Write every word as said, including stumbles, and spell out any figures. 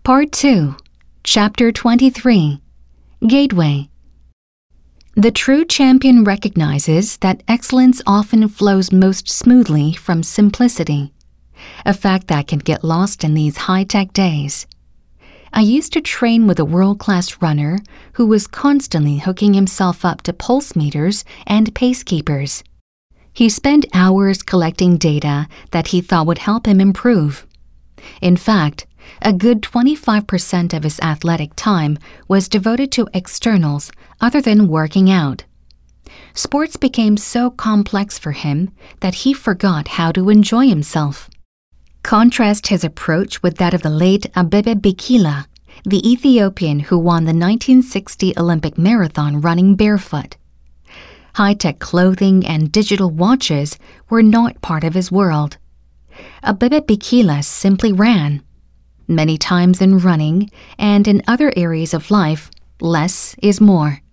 Part two, Chapter twenty-three, Gateway. The true champion recognizes that excellence often flows most smoothly from simplicity, a fact that can get lost in these high-tech days. I used to train with a world-class runner who was constantly hooking himself up to pulse meters and pace keepers. He spent hours collecting data that he thought would help him improve. In fact, a good twenty-five percent of his athletic time was devoted to externals other than working out. Sports became so complex for him that he forgot how to enjoy himself. Contrast his approach with that of the late Abebe Bikila, the Ethiopian who won the nineteen sixty Olympic marathon running barefoot. High-tech clothing and digital watches were not part of his world. Abebe Bikila simply ran. Many times in running and in other areas of life, less is more.